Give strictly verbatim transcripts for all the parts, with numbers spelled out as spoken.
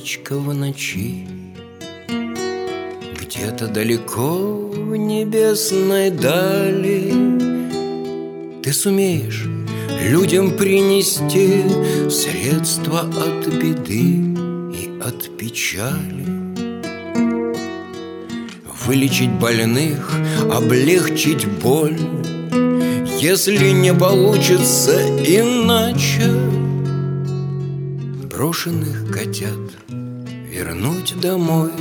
звездочка в ночи. Где-то далеко в небесной дали ты сумеешь людям принести средства от беды и от печали, вылечить больных, облегчить боль. Если не получится иначе, брошенных котят вернуть домой.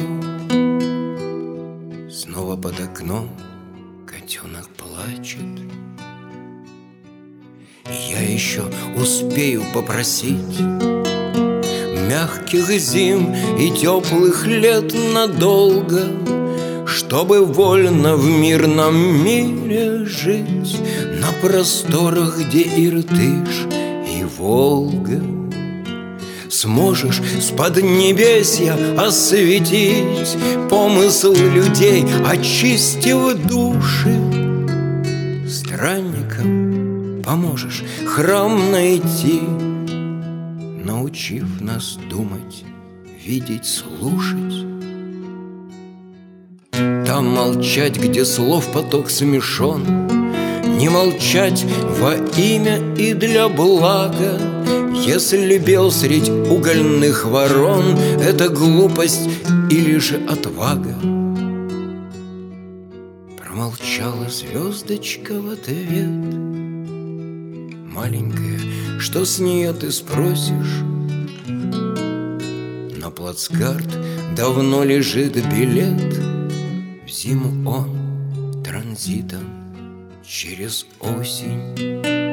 Снова под окном котенок плачет. И я еще успею попросить мягких зим и теплых лет надолго, чтобы вольно в мирном мире жить на просторах, где Иртыш и Волга. Сможешь с поднебесья осветить помысл людей, очистив души. Странникам поможешь храм найти, научив нас думать, видеть, слушать. Там молчать, где слов поток смешон, не молчать во имя и для блага. Если бел средь угольных ворон — это глупость или же отвага. Промолчала звездочка в ответ. Маленькая, что с нее ты спросишь? На плацкарт давно лежит билет. В зиму он транзитом через осень.